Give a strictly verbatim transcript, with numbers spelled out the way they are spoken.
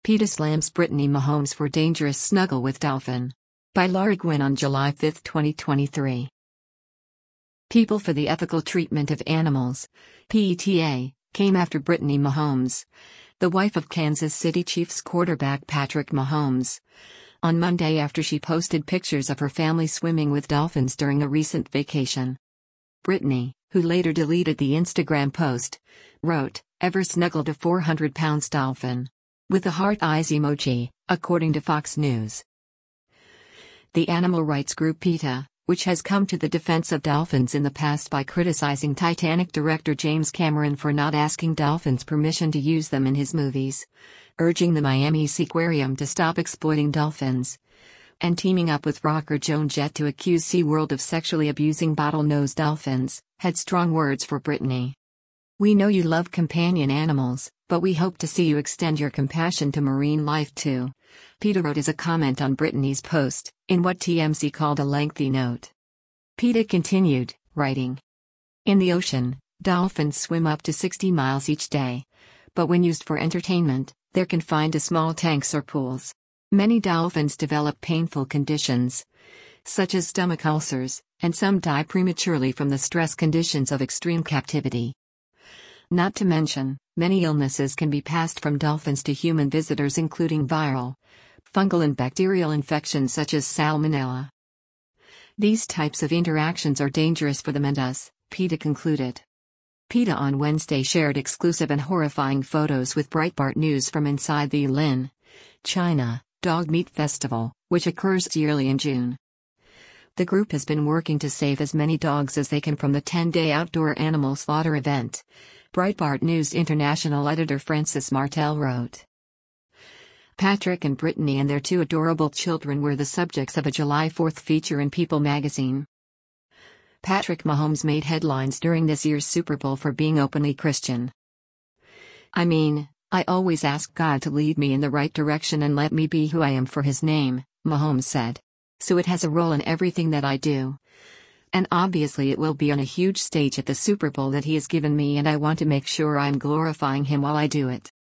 PETA slams Brittany Mahomes for dangerous snuggle with dolphin. By Laura Gwynn on July fifth, twenty twenty-three. People for the Ethical Treatment of Animals, P E T A, came after Brittany Mahomes, the wife of Kansas City Chiefs quarterback Patrick Mahomes, on Monday after she posted pictures of her family swimming with dolphins during a recent vacation. Brittany, who later deleted the Instagram post, wrote, "Ever snuggled a four hundred pound dolphin?" with a heart eyes emoji, according to Fox News. The animal rights group PETA, which has come to the defense of dolphins in the past by criticizing Titanic director James Cameron for not asking dolphins permission to use them in his movies, urging the Miami Seaquarium to stop exploiting dolphins, and teaming up with rocker Joan Jett to accuse SeaWorld of sexually abusing bottlenose dolphins, had strong words for Brittany. "We know you love companion animals, but we hope to see you extend your compassion to marine life too," PETA wrote as a comment on Brittany's post, in what T M Z called a lengthy note. PETA continued, writing, "In the ocean, dolphins swim up to sixty miles each day. But when used for entertainment, they're confined to small tanks or pools. Many dolphins develop painful conditions, such as stomach ulcers, and some die prematurely from the stress conditions of extreme captivity. Not to mention, many illnesses can be passed from dolphins to human visitors, including viral, fungal and bacterial infections such as salmonella. These types of interactions are dangerous for them and us," PETA concluded. PETA on Wednesday shared exclusive and horrifying photos with Breitbart News from inside the Yulin, China, Dog Meat Festival, which occurs yearly in June. The group has been working to save as many dogs as they can from the ten-day outdoor animal slaughter event, Breitbart News International editor Francis Martel wrote. Patrick and Brittany and their two adorable children were the subjects of a July fourth feature in People magazine. Patrick Mahomes made headlines during this year's Super Bowl for being openly Christian. "I mean, I always ask God to lead me in the right direction and let me be who I am for His name," Mahomes said. "So it has a role in everything that I do. And obviously it will be on a huge stage at the Super Bowl that He has given me, and I want to make sure I'm glorifying Him while I do it."